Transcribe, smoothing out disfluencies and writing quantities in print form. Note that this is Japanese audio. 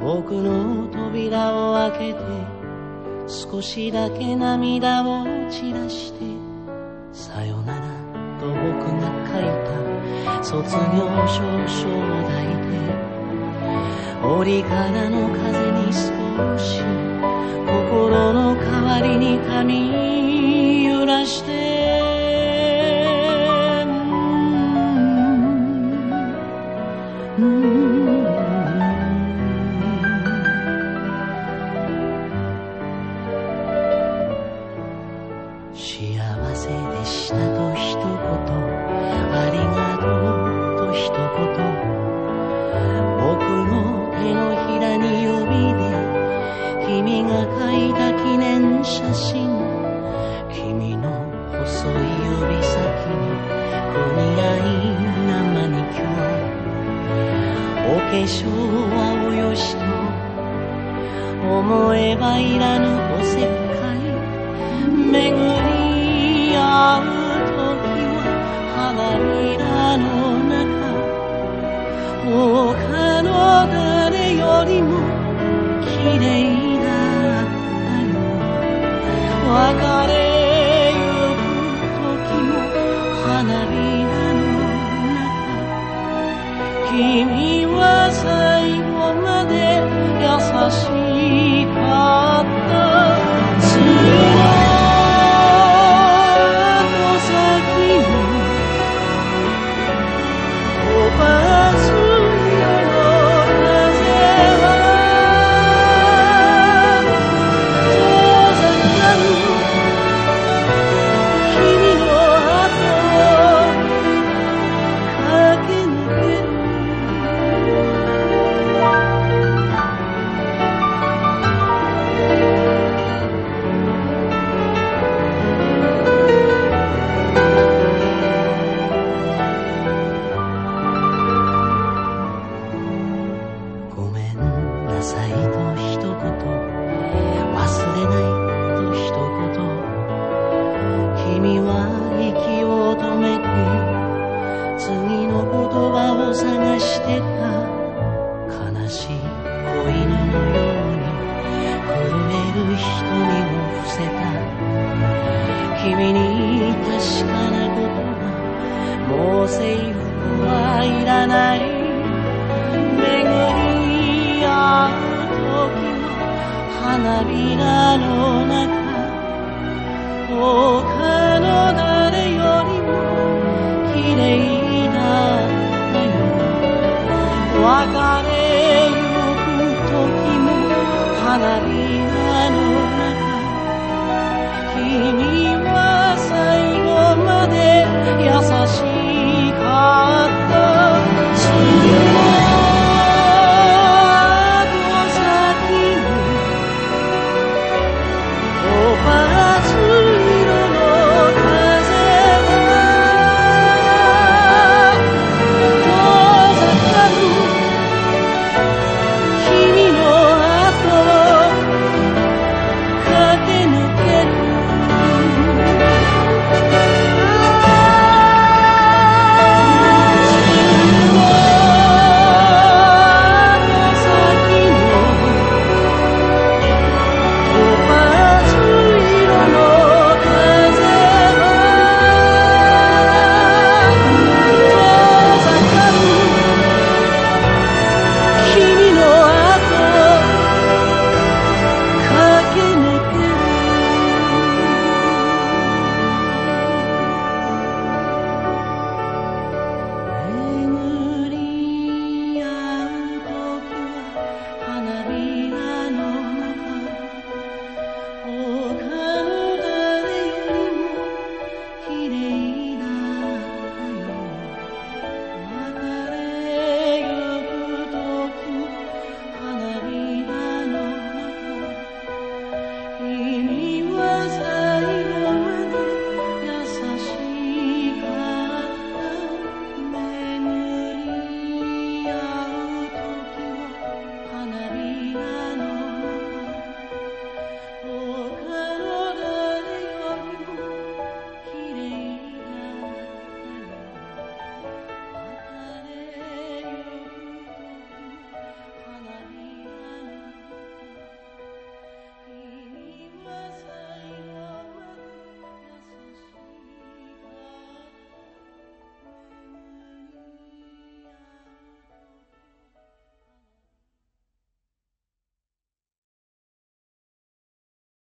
僕の扉を開けて少しだけ涙を散らしてさよならと僕が書いた卒業証書を抱いて折からの風に少し心の代わりに髪揺らして幸せでしたと一言ありがとうと一言僕の手のひらに指で君が描いた記念写真君の細い指先にお似合いなマニキュアお化粧はおよしと思えばいらぬおせっかい巡り合う時は花びらの中他の誰よりも綺麗だったよ別れゆく時も花びらの中君は最後まで優しかった君は息を止めて次の言葉を探してた悲しい子犬のように震える瞳を伏せた君に確かな言葉もう制服はいらない巡り合う時は花びらの中他の誰よりも綺麗だったよ別れ